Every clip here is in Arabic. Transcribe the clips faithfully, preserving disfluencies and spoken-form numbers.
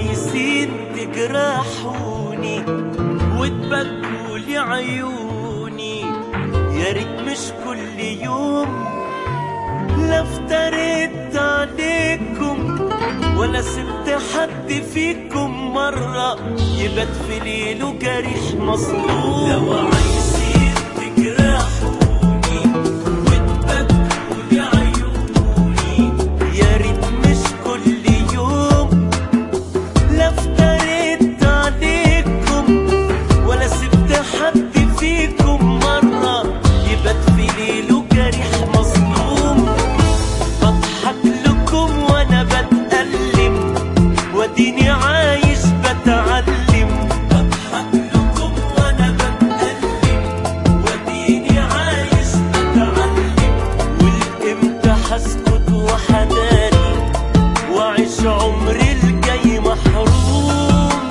عايزين تجرحوني وتبكوا لي عيوني، يا ريت مش كل يوم لا افتريت عليكم ولا سبت حد فيكم مرة يبات في ليله جريح مظلوم. لو عايزين تجرحوني وتبكوا لي عيوني، يا ريت مش كل يوم لا افتريت عليكم ولا سبت حد فيكم مرة يبات في ليله جريح مظلوم. بضحك لكم وانا بتألم واديني عايش بتعلم، بضحك لكم وانا بتألم واديني عايش بتعلم. والامتى هسكت وحداني واعيش عمري الجاي محروم.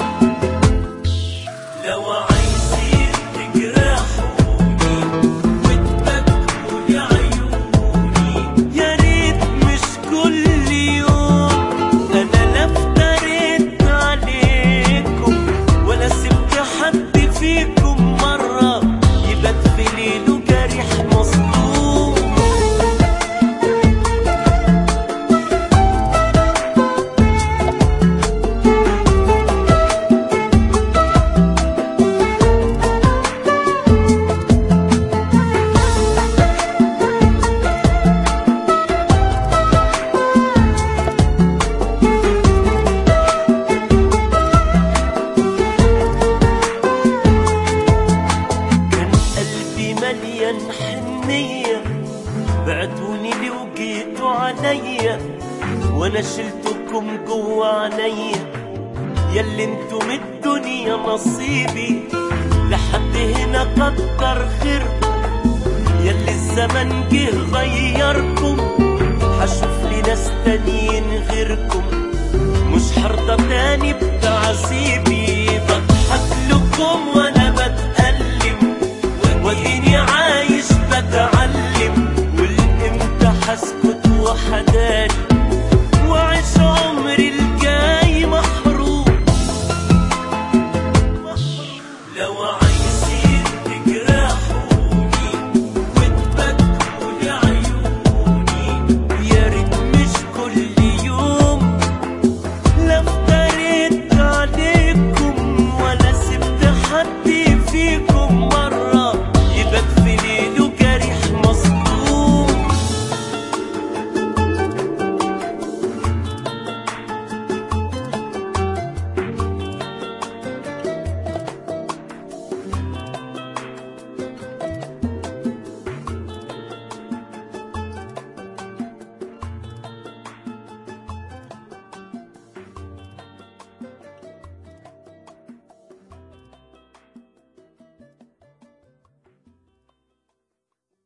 لو عايزين تجرحوني وتبكوا لي عيوني، يا ريت مش كل يوم انا لا افتريت عليكم ولا سبت حد فيكم مرة يبات في ليله جريح مظلوم. كان قلبي مليان حنية، بعتوني لي وجيتوا عليا وانا شلتكم جوا عينيا، ياللي انتم الدنيا نصيبي لحد هنا كتر خيركم. ياللي الزمن جه غيركم هشوف لي ناس تانيين غيركم، مش هرضى تاني بتعذيبي.